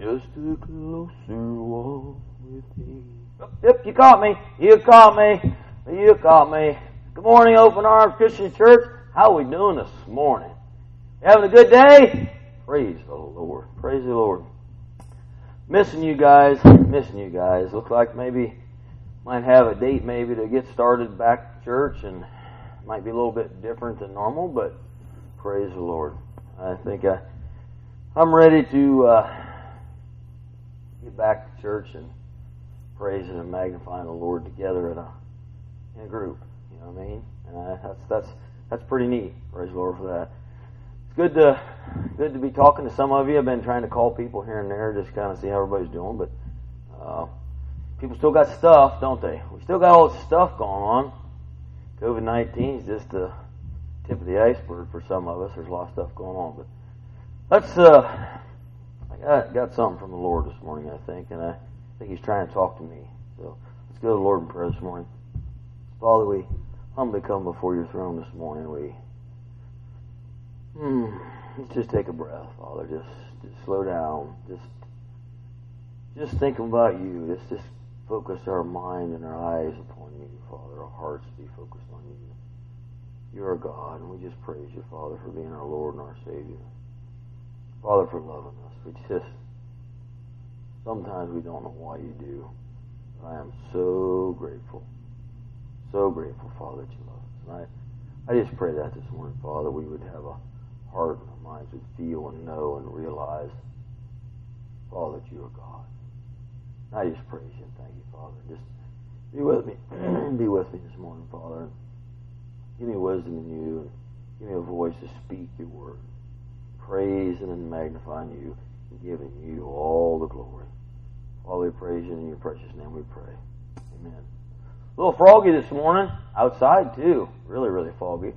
Just a closer walk with thee. Yep, you caught me. You caught me. You caught me. Good morning, Open Arms Christian Church. How are we doing this morning? You having a good day? Praise the Lord. Praise the Lord. Missing you guys. Missing you guys. Looks like maybe might have a date maybe to get started back to church, and might be a little bit different than normal, but praise the Lord. I think I'm ready to get back to church and praising and magnifying the Lord together in a group. You know what I mean? That's pretty neat. Praise the Lord for that. It's good to be talking to some of you. I've been trying to call people here and there, just kind of see how everybody's doing. But people still got stuff, don't they? We still got all this stuff going on. COVID-19 is just the tip of the iceberg for some of us. There's a lot of stuff going on, but I got something from the Lord this morning, I think, and I think He's trying to talk to me. So let's go to the Lord in prayer this morning. Father, we humbly come before Your throne this morning. Let's just take a breath, Father. Just slow down. Just think about You. Let's just focus our mind and our eyes upon You, Father. Our hearts be focused on You. You're a God, and we just praise You, Father, for being our Lord and our Savior. Father, for loving us. Sometimes we don't know why You do. I am so grateful, Father, that You love us. And I just pray that this morning, Father, we would have a heart and our minds would feel and know and realize, Father, that You are God. And I just praise You and thank You, Father. Just be with me. Be with me this morning, Father. Give me wisdom in You, and give me a voice to speak Your word, praising and magnifying You, and giving You all the glory. Father, we praise You, in Your precious name we pray. Amen. A little froggy this morning, outside too. Really, really foggy.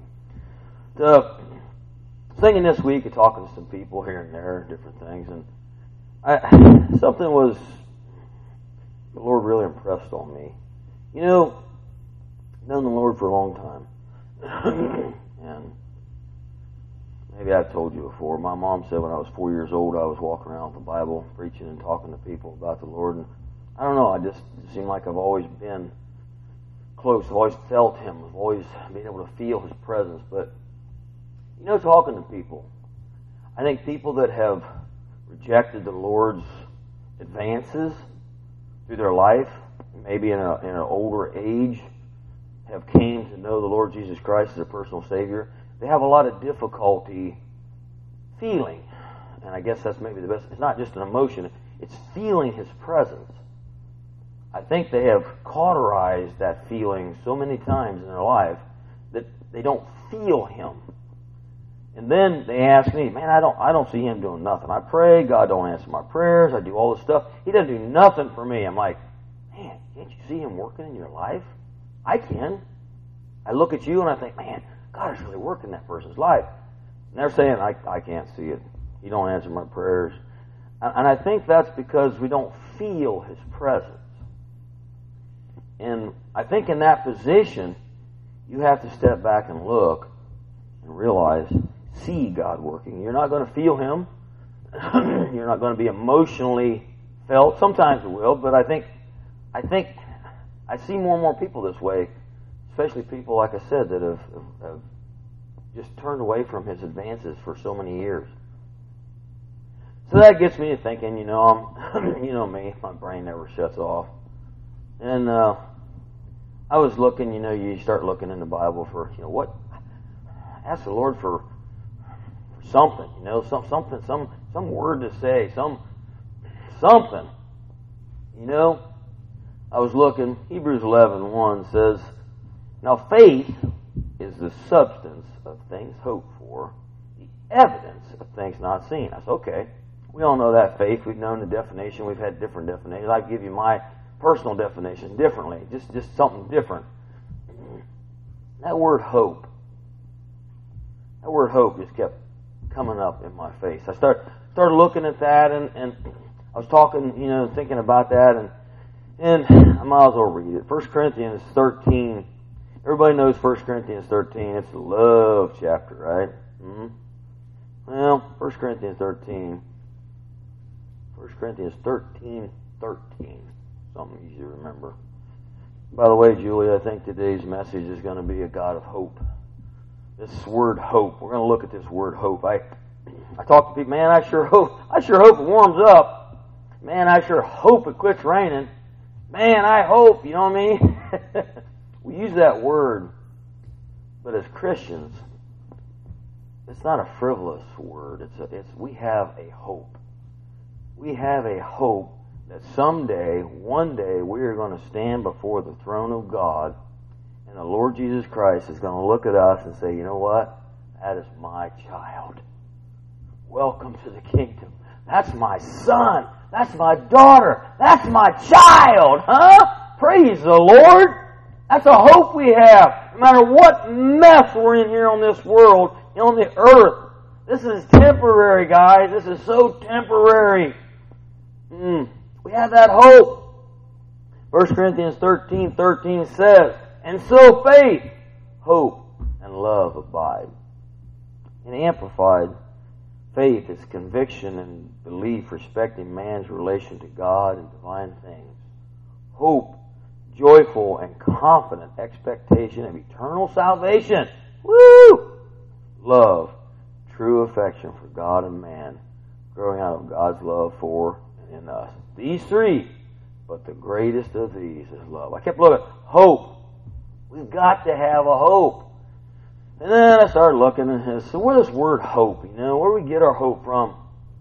Singing this week and talking to some people here and there, different things, and something was the Lord really impressed on me. You know, I've known the Lord for a long time. And maybe I've told you before, my mom said when I was 4 years old, I was walking around with the Bible, preaching and talking to people about the Lord. And I don't know, it seemed like I've always been close. I've always felt Him. I've always been able to feel His presence. But, you know, talking to people, I think people that have rejected the Lord's advances through their life, maybe in an older age, have came to know the Lord Jesus Christ as their personal Savior, they have a lot of difficulty feeling. And I guess that's maybe the best. It's not just an emotion, it's feeling His presence. I think they have cauterized that feeling so many times in their life that they don't feel Him. And then they ask me, man, I don't see Him doing nothing. I pray, God don't answer my prayers, I do all this stuff. He doesn't do nothing for me. I'm like, man, can't you see Him working in your life? I can. I look at you and I think, man, God is really working in that person's life. And they're saying, I can't see it. You don't answer my prayers. And I think that's because we don't feel His presence. And I think in that position, you have to step back and look and realize, see God working. You're not going to feel Him. You're not going to be emotionally felt. Sometimes it will, but I think I see more and more people this way, especially people, like I said, that have just turned away from His advances for so many years. So that gets me to thinking, you know me, my brain never shuts off. And I was looking, you start looking in the Bible for, what? Ask the Lord for something, something, some word to say, something, I was looking, Hebrews 11:1 says, now faith is the substance of things hoped for, the evidence of things not seen. I said, okay, we all know that faith. We've known the definition. We've had different definitions. I give you my personal definition differently, just something different. That word hope just kept coming up in my face. I started looking at that, and I was talking, thinking about that, and I might as well read it. 1 Corinthians 13. Everybody knows 1 Corinthians 13. It's the love chapter, right? Mm-hmm. Well, 1 Corinthians 13. 1 Corinthians 13:13. Something easy to remember. By the way, Julie, I think today's message is going to be a God of hope. This word hope. We're going to look at this word hope. I talk to people, man, I sure hope it warms up. Man, I sure hope it quits raining. Man, I hope, you know what I mean? We use that word, but as Christians, it's not a frivolous word. We have a hope. We have a hope that someday, one day, we are going to stand before the throne of God, and the Lord Jesus Christ is going to look at us and say, you know what? That is my child. Welcome to the kingdom. That's my son. That's my daughter. That's my child. Huh? Praise the Lord. That's a hope we have. No matter what mess we're in here on this world, on the earth. This is temporary, guys. This is so temporary. We have that hope. 1 Corinthians 13:13 says, and so faith, hope, and love abide. In Amplified, faith is conviction and belief respecting man's relation to God and divine things. Hope, joyful and confident expectation of eternal salvation. Woo! Love, true affection for God and man, growing out of God's love for and in us. These three, but the greatest of these is love. I kept looking. Hope. We've got to have a hope. And then I started looking and so where's this word hope? You know, where do we get our hope from?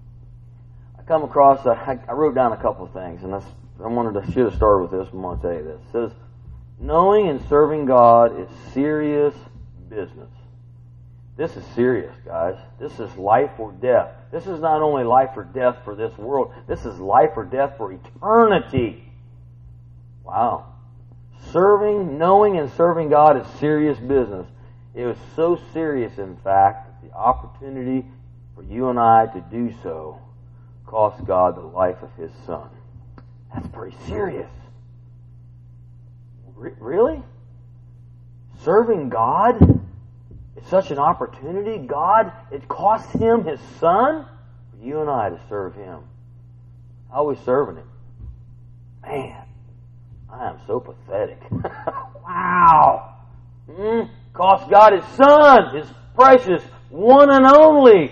I come across, I wrote down a couple of things, and I should have started with this, but I'm going to tell you this. It says, knowing and serving God is serious business. This is serious, guys. This is life or death. This is not only life or death for this world. This is life or death for eternity. Wow. Knowing and serving God is serious business. It was so serious, in fact, that the opportunity for you and I to do so cost God the life of His Son. That's pretty serious. Really? Serving God is such an opportunity. God, it cost Him His Son for you and I to serve Him. How are we serving Him? Man, I am so pathetic. Wow. Cost God His Son, His precious one and only.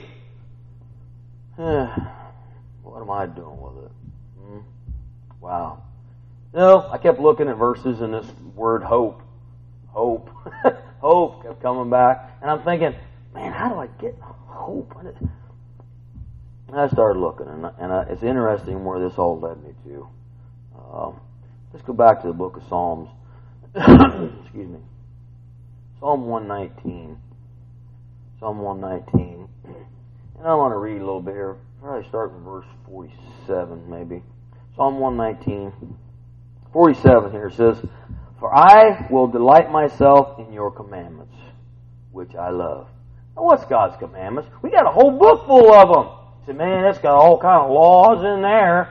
What am I doing with it? Wow. No, I kept looking at verses in this word hope. Hope. Hope kept coming back. And I'm thinking, man, how do I get hope? And I started looking, and it's interesting where this all led me to. Let's go back to the book of Psalms. Excuse me. Psalm 119. Psalm 119. And I want to read a little bit here. Probably start from verse 47, maybe. Psalm 119. 47 here says, for I will delight myself in your commandments, which I love. Now, what's God's commandments? We got a whole book full of them. You say, man, it's got all kind of laws in there.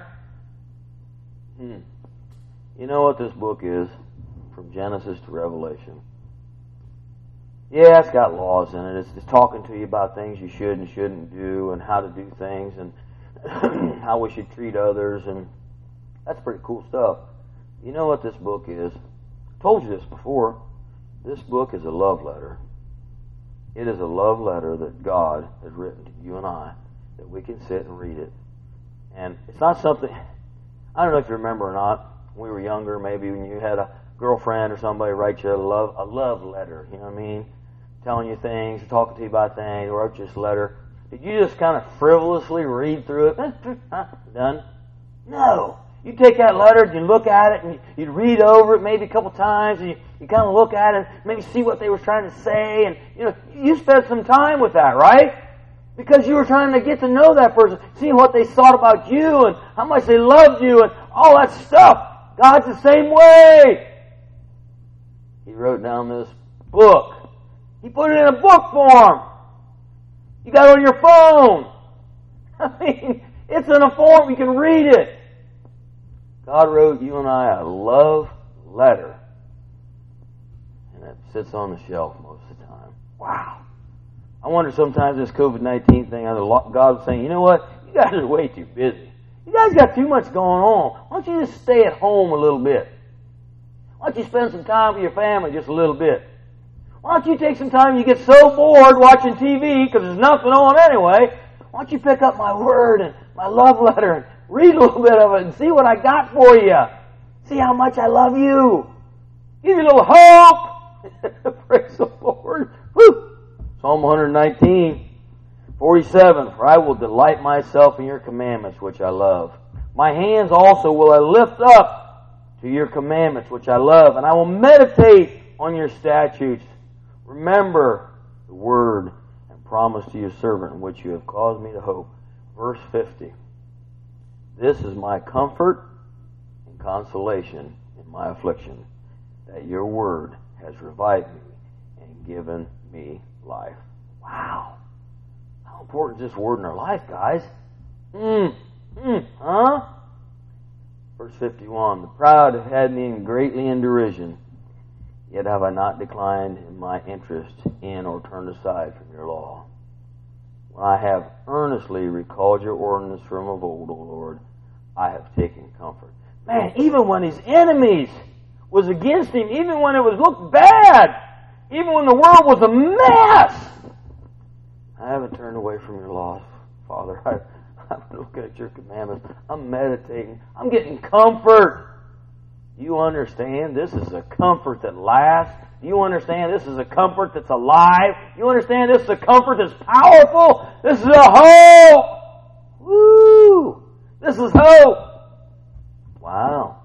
You know what this book is? From Genesis to Revelation. Yeah, it's got laws in it. It's talking to you about things you should and shouldn't do and how to do things and how we should treat others, and that's pretty cool stuff. You know what this book is? I told you this before. This book is a love letter. It is a love letter that God has written to you and I, that we can sit and read it. And it's not something, I don't know if you remember or not, when we were younger, maybe when you had a girlfriend or somebody write you a love letter, you know what I mean? Telling you things, talking to you about things, wrote you this letter. Did you just kind of frivolously read through it? Done? No. You take that letter and you look at it and you'd read over it maybe a couple times and you kind of look at it and maybe see what they were trying to say, and you spent some time with that, right? Because you were trying to get to know that person, seeing what they thought about you and how much they loved you and all that stuff. God's the same way. He wrote down this book. He put it in a book form. You got it on your phone. I mean, it's in a form, you can read it. God wrote you and I a love letter. And it sits on the shelf most of the time. Wow. I wonder sometimes this COVID-19 thing, God was saying, you know what? You guys are way too busy. You guys got too much going on. Why don't you just stay at home a little bit? Why don't you spend some time with your family just a little bit? Why don't you take some time, you get so bored watching TV because there's nothing on anyway, why don't you pick up my word and my love letter and read a little bit of it and see what I got for you. See how much I love you. Give you a little hope. Praise the Lord. Woo. Psalm 119, 47. For I will delight myself in your commandments, which I love. My hands also will I lift up to your commandments, which I love. And I will meditate on your statutes. Remember the word and promise to your servant, in which you have caused me to hope. Verse 50. This is my comfort and consolation in my affliction, that your word has revived me and given me life. Wow. How important is this word in our life, guys? Huh? Verse 51. The proud have had me greatly in derision, yet have I not declined in my interest in or turned aside from your law. When I have earnestly recalled your ordinance from of old, O Lord, I have taken comfort. Man, even when his enemies was against him, even when it was looked bad, even when the world was a mess, I haven't turned away from your laws, Father. I'm looking at your commandments. I'm meditating. I'm getting comfort. You understand this is a comfort that lasts. You understand this is a comfort that's alive. You understand this is a comfort that's powerful. This is a hope. Woo! This is hope. Wow.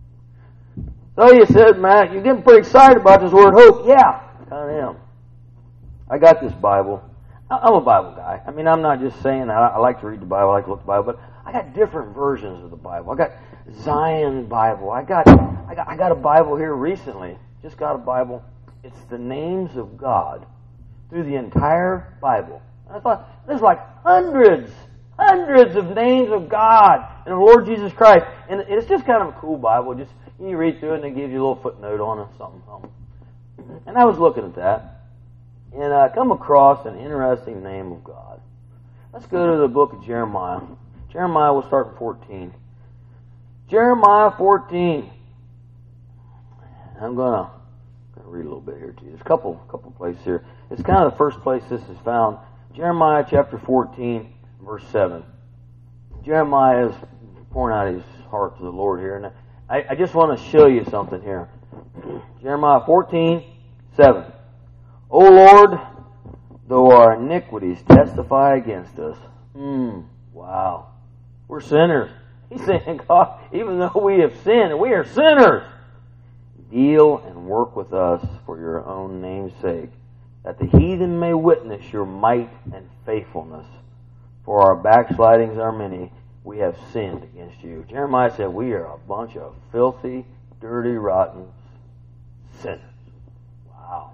So you said, Matt, you're getting pretty excited about this word hope. Yeah, I kind of am. I got this Bible. I'm a Bible guy. I mean, I'm not just saying that. I like to read the Bible, I like to look at the Bible, but I got different versions of the Bible. I got Zion Bible. I got a Bible here recently. Just got a Bible. It's the names of God through the entire Bible. And I thought, there's like hundreds of names of God and the Lord Jesus Christ. And it's just kind of a cool Bible. Just you read through it and it gives you a little footnote on it, something. And I was looking at that. And I come across an interesting name of God. Let's go to the book of Jeremiah. Jeremiah, we'll start in 14. Jeremiah 14. I'm going to read a little bit here to you. There's a couple places here. It's kind of the first place this is found. Jeremiah chapter 14, verse 7. Jeremiah is pouring out his heart to the Lord here. And I just want to show you something here. Jeremiah 14, 7. O Lord, though our iniquities testify against us. Wow. We're sinners. He's saying, God, even though we have sinned, and we are sinners, deal and work with us for your own name's sake, that the heathen may witness your might and faithfulness. For our backslidings are many. We have sinned against you. Jeremiah said, we are a bunch of filthy, dirty, rotten sinners. Wow.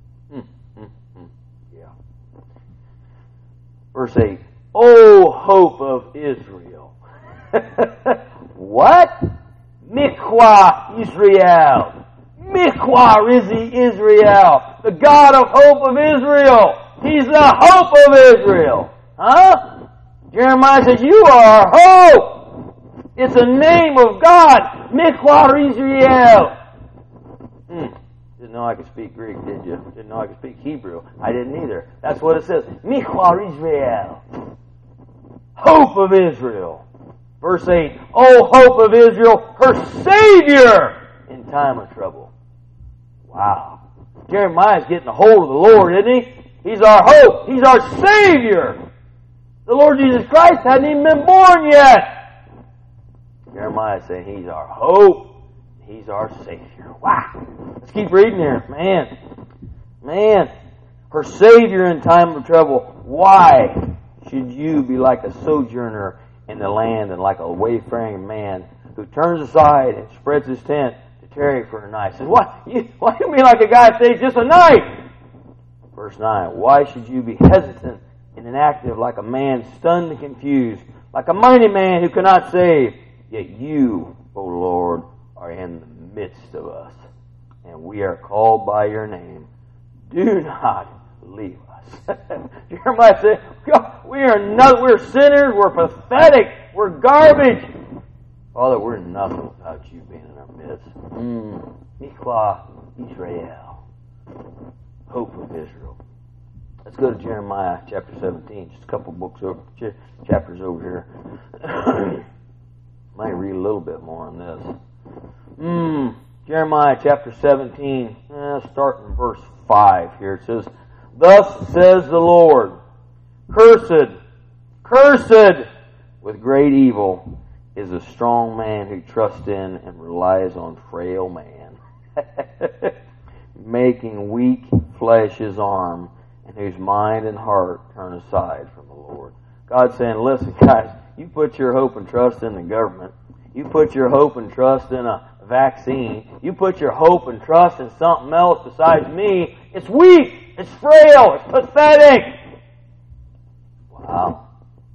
Yeah. Verse 8. O hope of Israel. What? Mikwa Israel. Mikwa Rizi Israel. The God of hope of Israel. He's the hope of Israel. Huh? Jeremiah says, you are our hope. It's a name of God. Mikwa Israel. Didn't know I could speak Greek, did you? Didn't know I could speak Hebrew. I didn't either. That's what it says. Mikwa Israel. Hope of Israel. Verse 8. Oh, hope of Israel, her Savior in time of trouble. Wow. Jeremiah's getting a hold of the Lord, isn't he? He's our hope. He's our Savior. The Lord Jesus Christ hadn't even been born yet. Jeremiah saying he's our hope. He's our Savior. Wow. Let's keep reading here. Man. Her Savior in time of trouble. Why should you be like a sojourner in the land and like a wayfaring man who turns aside and spreads his tent to tarry for a night? Says, what? Why do you mean like a guy stays just a night? Verse 9. Why should you be hesitant and inactive like a man stunned and confused, like a mighty man who cannot save? Yet you, O Lord, are in the midst of us, and we are called by your name. Do not leave us. Jeremiah said, we're sinners, we're pathetic, We're garbage. Father, we're nothing without you being in our midst. Michwa Israel. Hope of Israel. Let's go to Jeremiah chapter 17. Just a couple books over, chapters over here. Might read a little bit more on this. Jeremiah chapter 17, starting verse 5 here. It says, Thus says the Lord, Cursed with great evil is a strong man who trusts in and relies on frail man, making weak flesh his arm, and whose mind and heart turn aside from the Lord. God's saying, listen, guys, you put your hope and trust in the government. You put your hope and trust in a vaccine. You put your hope and trust in something else besides me. It's weak. It's frail. It's pathetic. Wow.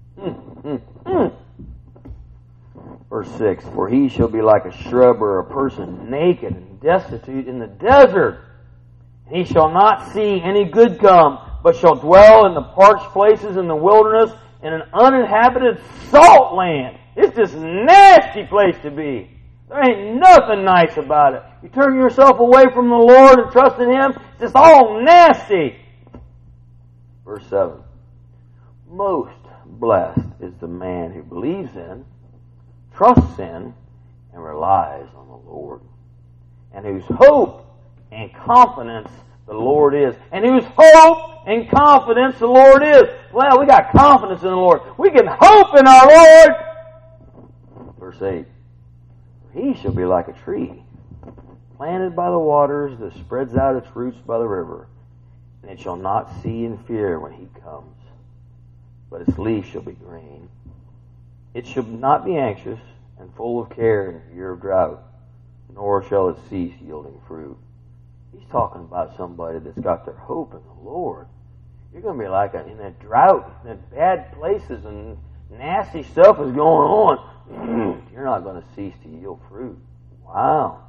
Verse 6, For he shall be like a shrub or a person naked and destitute in the desert. And he shall not see any good come, but shall dwell in the parched places in the wilderness, in an uninhabited salt land. It's just a nasty place to be. There ain't nothing nice about it. You turn yourself away from the Lord and trust in Him, it's just all nasty. Verse 7. Most blessed is the man who believes in, trusts in, and relies on the Lord, and whose hope and confidence the Lord is. And whose hope and confidence the Lord is. Well, we got confidence in the Lord. We can hope in our Lord. Verse 8. He shall be like a tree planted by the waters that spreads out its roots by the river, and it shall not see in fear when he comes, but its leaf shall be green. It shall not be anxious and full of care in the year of drought, nor shall it cease yielding fruit. He's talking about somebody that's got their hope in the Lord. You're going to be like in a drought, in bad places, and nasty stuff is going on. You're not going to cease to yield fruit. Wow.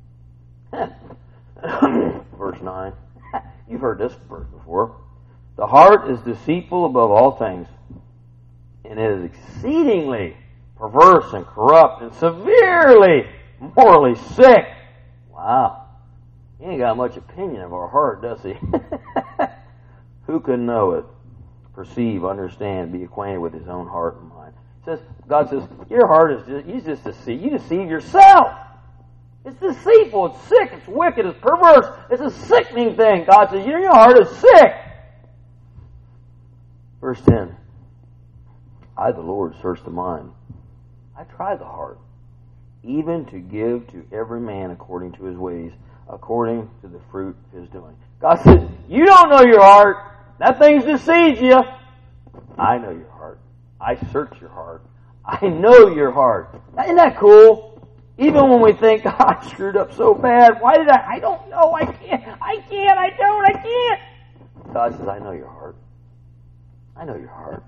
Verse 9. You've heard this verse before. The heart is deceitful above all things, and it is exceedingly perverse and corrupt and severely morally sick. Wow. He ain't got much opinion of our heart, does he? Who can know it, perceive, understand, be acquainted with his own heart and mind? God says, your heart is just deceive. You deceive yourself. It's deceitful, it's sick, it's wicked, it's perverse. It's a sickening thing. God says, your heart is sick. Verse 10. I, the Lord, search the mind. I try the heart, even to give to every man according to his ways, according to the fruit of his doing. God says, you don't know your heart. That thing's deceived you. I know your heart. I search your heart. I know your heart. Isn't that cool? Even when we think, God, I screwed up so bad. Why did I don't know. I can't. God says, I know your heart. I know your heart.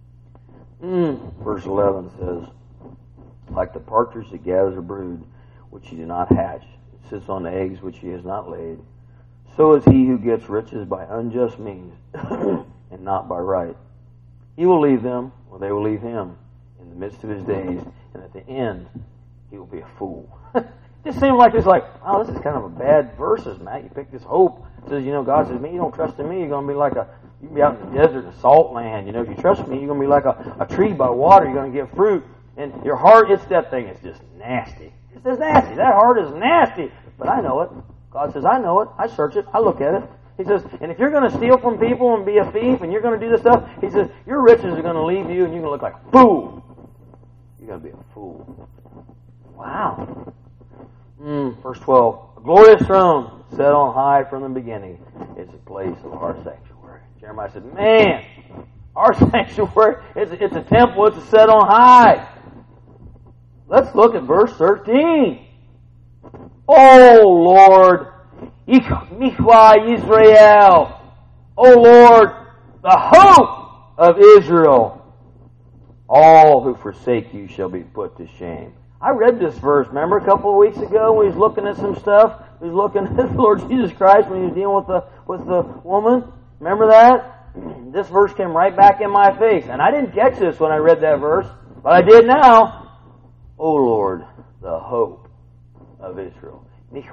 Verse 11 says, like the partridge that gathers a brood, which he did not hatch, it sits on the eggs which he has not laid, so is he who gets riches by unjust means, and not by right. He will leave them, or they will leave him, in the midst of his days, and at the end, he will be a fool. It just seems like it's like, oh, this is kind of a bad verses, Matt. You pick this hope. It says, God says, man, you don't trust in me, you're going to be like you can be out in the desert, a salt land. If you trust me, you're going to be like a tree by water. You're going to get fruit. And your heart, that thing is just nasty. It's just nasty. That heart is nasty. But I know it. God says, I know it. I search it. I look at it. He says, and if you're going to steal from people and be a thief and you're going to do this stuff, he says, your riches are going to leave you and you're going to look like a fool. You're going to be a fool. Wow. Verse 12. A glorious throne set on high from the beginning is the place of our sanctuary. Jeremiah said, man, our sanctuary, it's a temple, it's set on high. Let's look at verse 13. Oh Lord, Michwa Israel. Oh Lord, the hope of Israel. All who forsake you shall be put to shame. I read this verse, remember a couple of weeks ago when he was looking at some stuff? He was looking at the Lord Jesus Christ when he was dealing with the woman. Remember that? This verse came right back in my face. And I didn't catch this when I read that verse. But I did now. O Lord, the hope of Israel.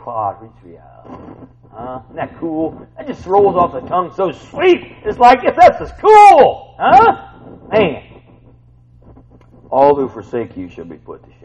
Isn't that cool? That just rolls off the tongue so sweet. It's like, that's just cool. Huh? Man. All who forsake you shall be put to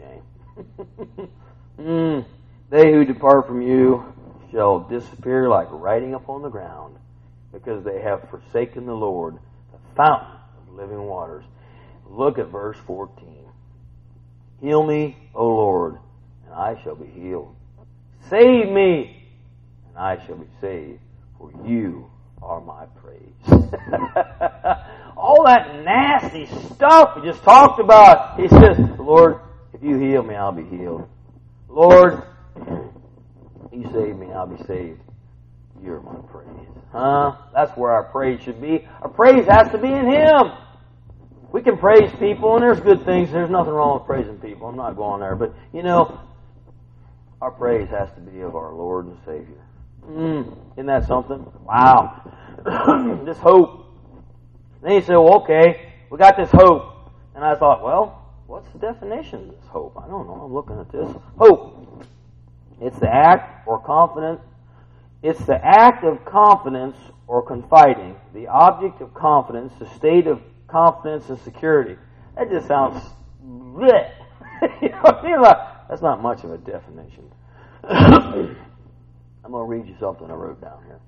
shame. They who depart from you shall disappear like writing upon the ground, because they have forsaken the Lord, the fountain of living waters. Look at verse 14. Heal me, O Lord, and I shall be healed. Save me, and I shall be saved, for you are my praise. All that nasty stuff we just talked about. He says, Lord, if you heal me, I'll be healed. Lord, you save me, I'll be saved. You're my praise. That's where our praise should be. Our praise has to be in Him. We can praise people, and there's good things. There's nothing wrong with praising people. I'm not going there. But, our praise has to be of our Lord and Savior. Isn't that something? Wow. This hope. Then you say, well, okay, we got this hope. And I thought, well, what's the definition of this hope? I don't know. I'm looking at this. Hope. It's the act or confidence. It's the act of confidence or confiding. The object of confidence. The state of confidence and security. That just sounds bleh. That's not much of a definition. I'm going to read you something I wrote down here.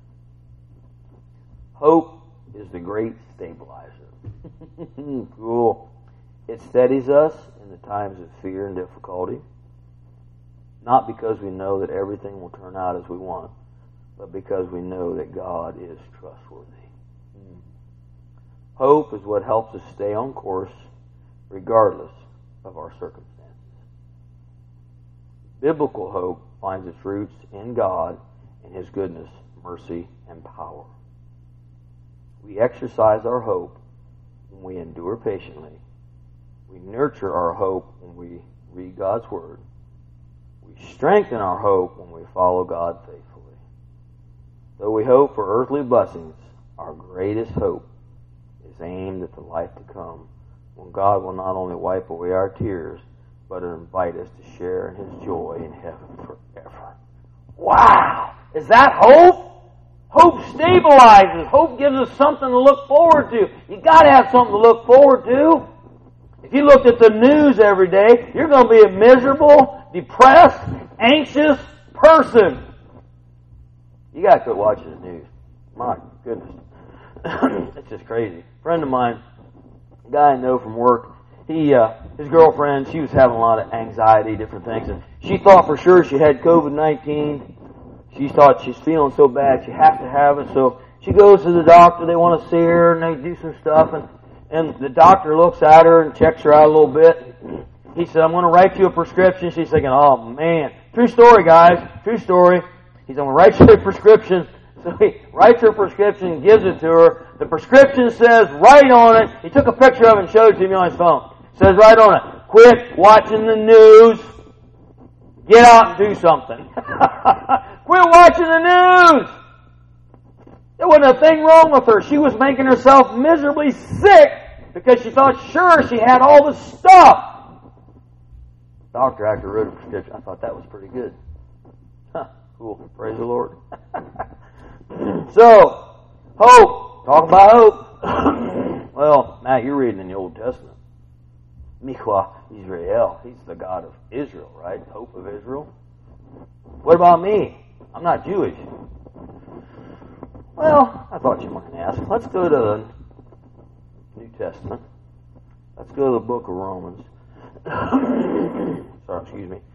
Hope is the great stabilizer. Cool. It steadies us in the times of fear and difficulty. Not because we know that everything will turn out as we want, but because we know that God is trustworthy. Hope is what helps us stay on course regardless of our circumstances. Biblical hope finds its roots in God and His goodness, mercy, and power. We exercise our hope when we endure patiently. We nurture our hope when we read God's Word. We strengthen our hope when we follow God faithfully. Though we hope for earthly blessings, our greatest hope is aimed at the life to come, when God will not only wipe away our tears, but invite us to share in His joy in heaven forever. Wow! Is that hope? Hope stabilizes. Hope gives us something to look forward to. You got to have something to look forward to. If you looked at the news every day, you're going to be a miserable, depressed, anxious person. You got to quit watching the news. My goodness. It's just crazy. A friend of mine, a guy I know from work, his girlfriend, she was having a lot of anxiety, different things, and she thought for sure she had COVID-19. She thought she's feeling so bad she has to have it, so she goes to the doctor. They want to see her, and they do some stuff, and the doctor looks at her and checks her out a little bit. He said, I'm going to write you a prescription. She's thinking, oh, man. True story, guys. True story. He said, I'm going to write you a prescription. So he writes her prescription and gives it to her. The prescription says right on it, he took a picture of it and showed it to me on his phone. It says right on it, quit watching the news. Get out and do something. Quit watching the news. There wasn't a thing wrong with her. She was making herself miserably sick because she thought sure she had all the stuff. Doctor actually wrote a prescription. I thought that was pretty good. Cool. Praise the Lord. So, hope. Talk about hope. Well, Matt, you're reading in the Old Testament. Michwa Israel. He's the God of Israel, right? Hope of Israel. What about me? I'm not Jewish. Well, I thought you might ask. Let's go to the New Testament. Let's go to the book of Romans. Sorry, excuse me.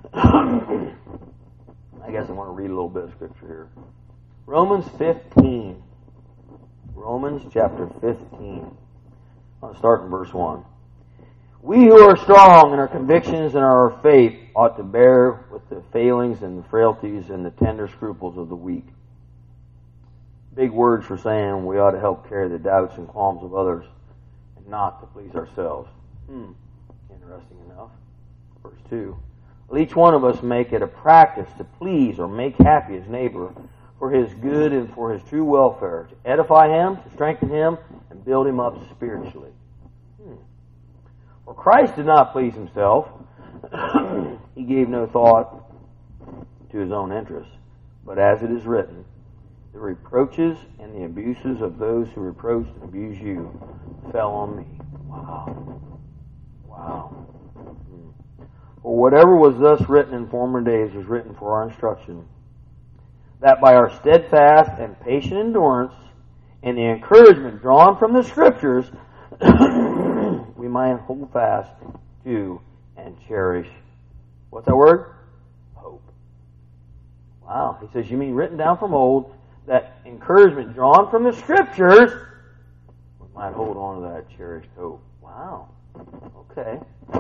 I guess I want to read a little bit of scripture here. Romans 15. Romans chapter 15. I'll start in verse 1. We who are strong in our convictions and our faith ought to bear with the failings and the frailties and the tender scruples of the weak. Big words for saying we ought to help carry the doubts and qualms of others and not to please ourselves. Interesting enough. Verse 2. Let each one of us make it a practice to please or make happy his neighbor for his good and for his true welfare, to edify him, to strengthen him, and build him up spiritually. For Christ did not please himself. He gave no thought to his own interests. But as it is written, the reproaches and the abuses of those who reproached and abused you fell on me. Wow. Wow. For whatever was thus written in former days was written for our instruction, that by our steadfast and patient endurance and the encouragement drawn from the Scriptures, we might hold fast to and cherish. What's that word? Hope. Wow. He says, you mean written down from old, that encouragement drawn from the Scriptures, we might hold on to that cherished hope. Wow. Okay.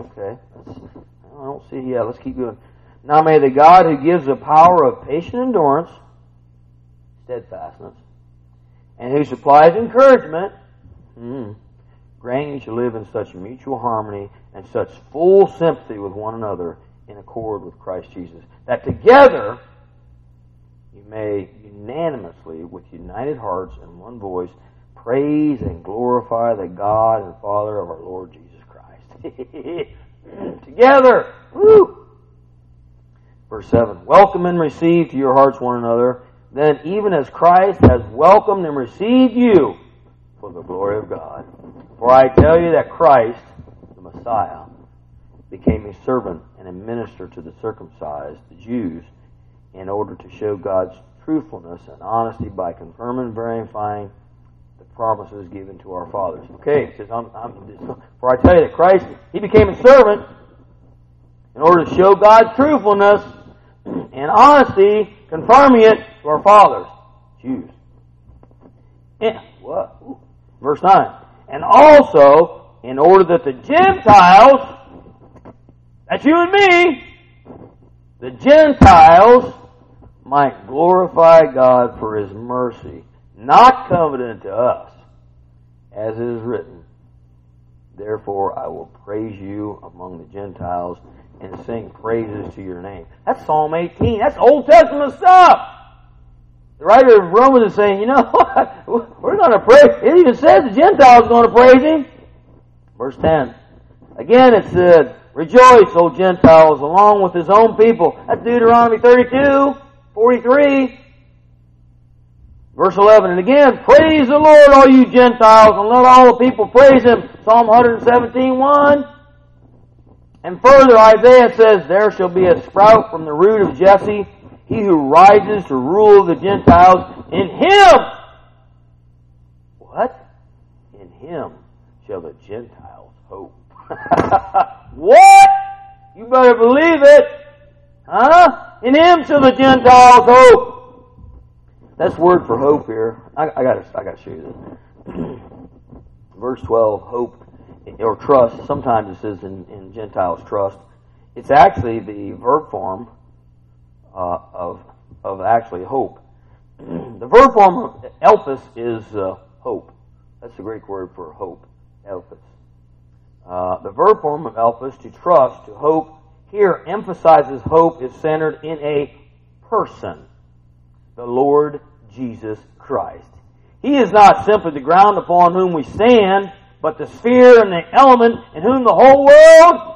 I don't see. Yeah, let's keep going. Now may the God who gives the power of patient endurance, steadfastness, and who supplies encouragement, grant you to live in such mutual harmony and such full sympathy with one another in accord with Christ Jesus, that together you may unanimously, with united hearts and one voice, praise and glorify the God and Father of our Lord Jesus Christ. Together! Woo! Verse 7. Welcome and receive to your hearts one another, then even as Christ has welcomed and received you for the glory of God. For I tell you that Christ, the Messiah, became a servant and a minister to the circumcised, the Jews, in order to show God's truthfulness and honesty by confirming and verifying the promises given to our fathers. Okay, it says, for I tell you that Christ, He became a servant in order to show God's truthfulness and honesty, confirming it to our fathers, Jews. Yeah, what? Ooh. Verse 9. And also, in order that the Gentiles, that's you and me, the Gentiles might glorify God for His mercy, not covenant to us, as it is written, therefore I will praise you among the Gentiles and sing praises to your name. That's Psalm 18. That's Old Testament stuff. The writer of Romans is saying, you know what? We're going to praise. It even says the Gentiles are going to praise Him. Verse 10. Again it said, rejoice, O Gentiles, along with His own people. That's Deuteronomy 32, 43. Verse 11, and again, praise the Lord, all you Gentiles, and let all the people praise Him. Psalm 117, 1. And further, Isaiah says, there shall be a sprout from the root of Jesse, he who rises to rule the Gentiles. In Him, what? In Him shall the Gentiles hope. What? You better believe it. Huh? In Him shall the Gentiles hope. That's word for hope here. I gotta show you this. Verse 12, hope or trust. Sometimes it says in Gentiles trust. It's actually the verb form of actually hope. The verb form of elpis is hope. That's the Greek word for hope. Elpis. The verb form of elpis, to trust, to hope, here emphasizes hope is centered in a person, the Lord Jesus Christ. He is not simply the ground upon whom we stand, but the sphere and the element in whom the whole world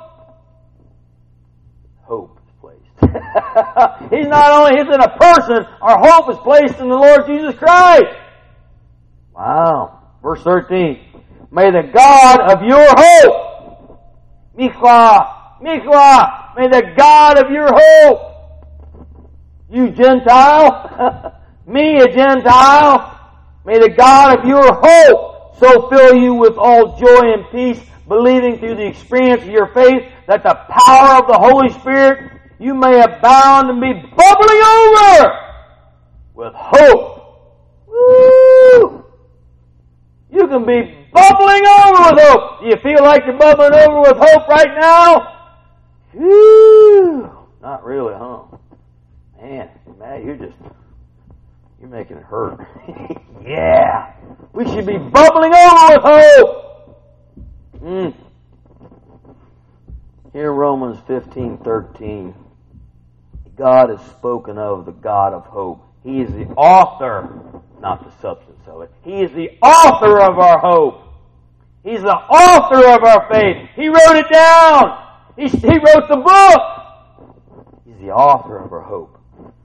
hope is placed. He's not only in a person, our hope is placed in the Lord Jesus Christ. Wow. Verse 13. May the God of your hope, Mikvah, may the God of your hope, you Gentile, me a Gentile, may the God of your hope so fill you with all joy and peace, believing through the experience of your faith that the power of the Holy Spirit you may abound and be bubbling over with hope. Woo! You can be bubbling over with hope. Do you feel like you're bubbling over with hope right now? Whew. Not really, huh? Man, you're making it hurt. Yeah. We should be bubbling over with hope. Here in Romans 15:13, God is spoken of the God of hope. He is the author, not the substance of it. He is the author of our hope He's the author of our faith. He wrote it down. He wrote the book. He's the author of our hope.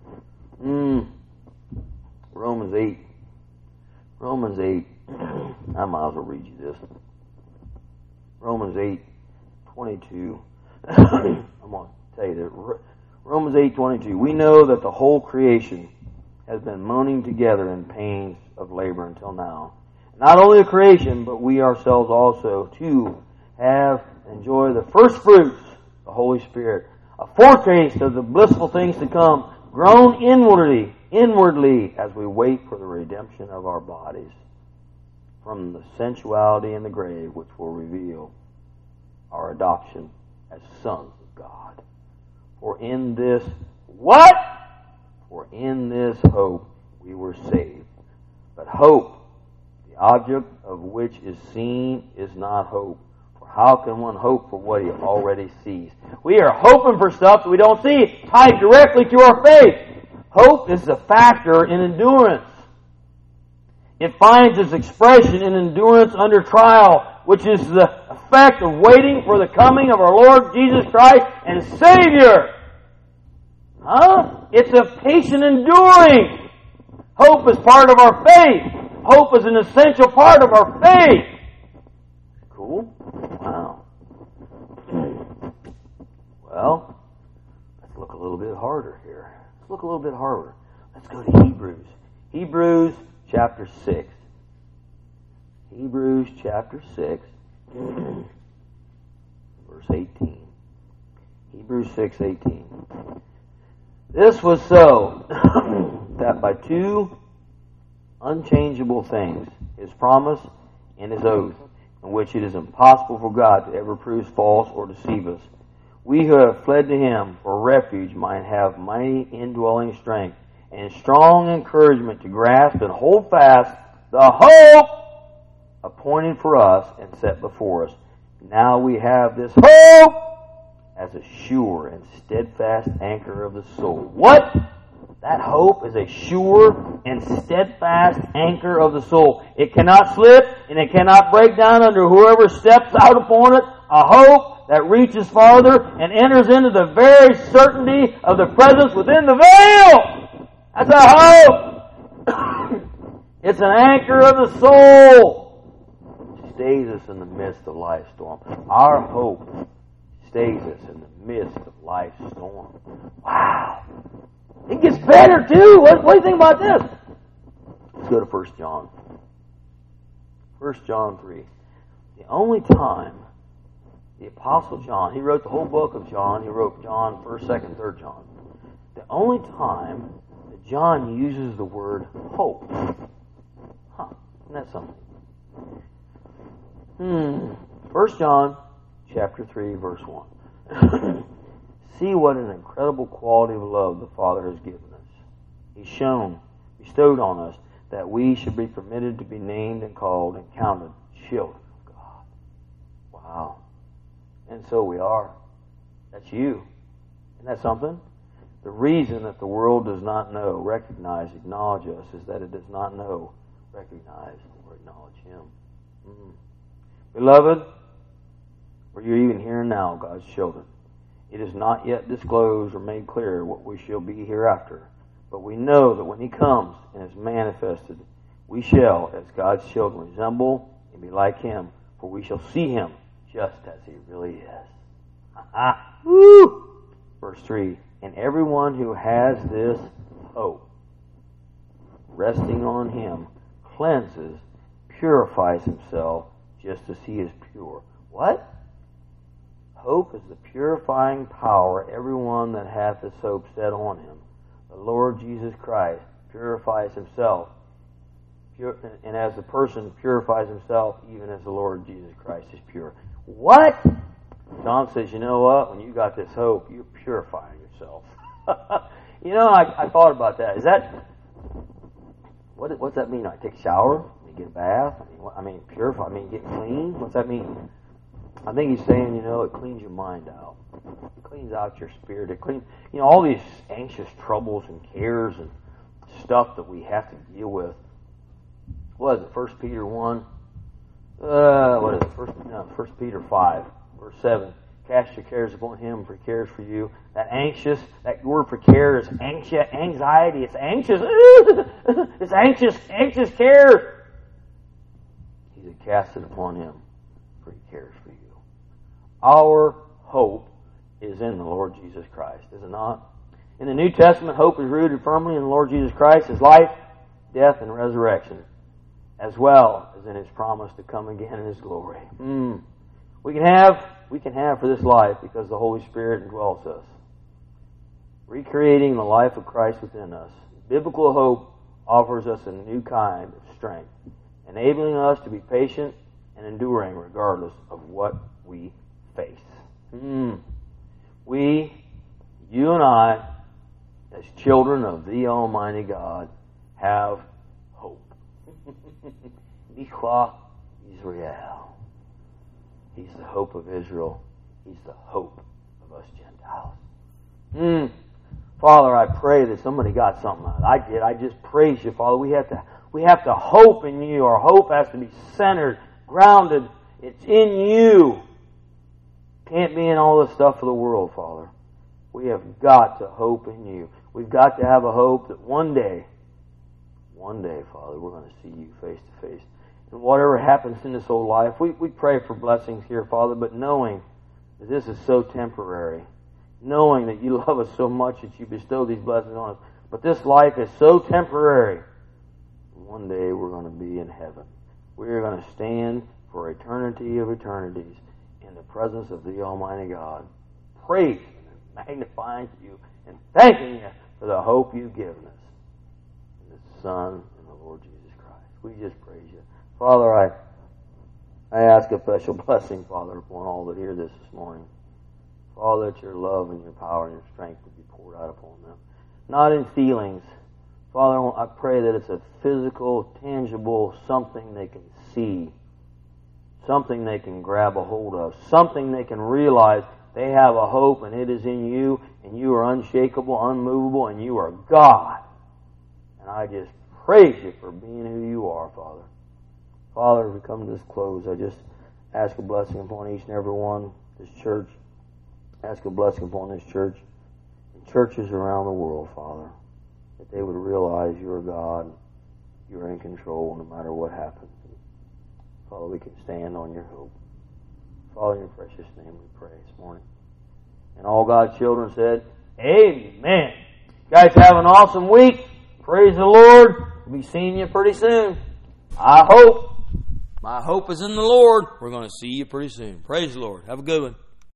Romans 8. Romans 8. I might as well read you this. Romans 8:22. I'm going to tell you that. Romans 8:22. We know that the whole creation has been moaning together in pains of labor until now. Not only the creation, but we ourselves also, too, have enjoyed the first fruits, the Holy Spirit, a foretaste of the blissful things to come, grown inwardly as we wait for the redemption of our bodies from the sensuality in the grave, which will reveal our adoption as sons of God. For in this, what? For in this hope we were saved. But hope, the object of which is seen, is not hope. For how can one hope for what he already sees? We are hoping for stuff that we don't see, tied directly to our faith. Hope is a factor in endurance. It finds its expression in endurance under trial, which is the effect of waiting for the coming of our Lord Jesus Christ and Savior. It's a patient enduring. Hope is part of our faith. Hope is an essential part of our faith. Cool? Wow. Well, let's look a little bit harder here. Let's go to Hebrews. Hebrews chapter 6. Hebrews chapter 6, verse 18. Hebrews 6:18. This was so that by two unchangeable things, His promise and His oath, in which it is impossible for God to ever prove false or deceive us, we who have fled to Him for refuge might have mighty indwelling strength and strong encouragement to grasp and hold fast the hope appointed for us and set before us. Now we have this hope as a sure and steadfast anchor of the soul. What? That hope is a sure and steadfast anchor of the soul. It cannot slip and it cannot break down under whoever steps out upon it. A hope that reaches farther and enters into the very certainty of the presence within the veil. That's a hope. It's an anchor of the soul. It stays us in the midst of life's storm. Our hope stays us in the midst of life's storm. Wow. It gets better too. What do you think about this? Let's go to 1 John. 1 John 3. The only time the Apostle John, he wrote the whole book of John. He wrote John, 1st, 2nd, 3rd John. The only time that John uses the word hope. Isn't that something? 1 John chapter 3, verse 1. See what an incredible quality of love the Father has given us. He's bestowed on us, that we should be permitted to be named and called and counted children of God. Wow. And so we are. That's you. Isn't that something? The reason that the world does not know, recognize, acknowledge us is that it does not know, recognize, or acknowledge Him. Beloved, for you're even here now, God's children. It is not yet disclosed or made clear what we shall be hereafter. But we know that when He comes and is manifested, we shall, as God's children, resemble and be like Him, for we shall see Him just as He really is. Woo! Verse 3, and everyone who has this hope, resting on Him, cleanses, purifies himself just as He is pure. What? Hope is the purifying power. Everyone that hath this hope set on Him, the Lord Jesus Christ, purifies himself. And as the person purifies himself, even as the Lord Jesus Christ is pure. What? John says, you know what? When you got this hope, you're purifying yourself. I thought about that. Is that... What's that mean? I take a shower? I get a bath? Purify? Get clean? What's that mean? I think he's saying, it cleans your mind out. It cleans out your spirit. It cleans, all these anxious troubles and cares and stuff that we have to deal with. What is it? 1 Peter 1? What is it? 1 Peter 5, verse 7. Cast your cares upon Him, for He cares for you. That word for care is anxiety. It's anxious. It's anxious care. He said, cast it upon Him, for He cares for you. Our hope is in the Lord Jesus Christ, is it not? In the New Testament, hope is rooted firmly in the Lord Jesus Christ, His life, death, and resurrection, as well as in His promise to come again in His glory. We can have for this life because the Holy Spirit indwells us, recreating the life of Christ within us. Biblical hope offers us a new kind of strength, enabling us to be patient and enduring regardless of what we face. You and I, as children of the Almighty God, have hope. Michwa Israel. He's the hope of Israel. He's the hope of us Gentiles. Father, I pray that somebody got something out of it. I did. I just praise you, Father. We have to hope in you. Our hope has to be centered, grounded. It's in you. Can't be in all the stuff of the world, Father. We have got to hope in you. We've got to have a hope that one day, Father, we're going to see you face to face. And whatever happens in this old life, we pray for blessings here, Father, but knowing that this is so temporary, knowing that you love us so much that you bestow these blessings on us, but this life is so temporary. One day we're going to be in heaven. We're going to stand for eternity of eternities in the presence of the Almighty God, praising and magnifying you and thanking you for the hope you've given us in the Son and the Lord Jesus Christ. We just praise you. Father, I ask a special blessing, Father, upon all that hear this morning. Father, that your love and your power and your strength would be poured out upon them. Not in feelings. Father, I pray that it's a physical, tangible, something they can see, something they can grab a hold of, something they can realize they have a hope and it is in you, and you are unshakable, unmovable, and you are God. And I just praise you for being who you are, Father. Father, as we come to this close, I just ask a blessing upon each and every one, this church. Ask a blessing upon this church and churches around the world, Father, that they would realize you're God, you're in control no matter what happens. Father, we can stand on your hope. Father, in your precious name we pray this morning. And all God's children said, amen. You guys have an awesome week. Praise the Lord. We'll be seeing you pretty soon. I hope. My hope is in the Lord. We're going to see you pretty soon. Praise the Lord. Have a good one.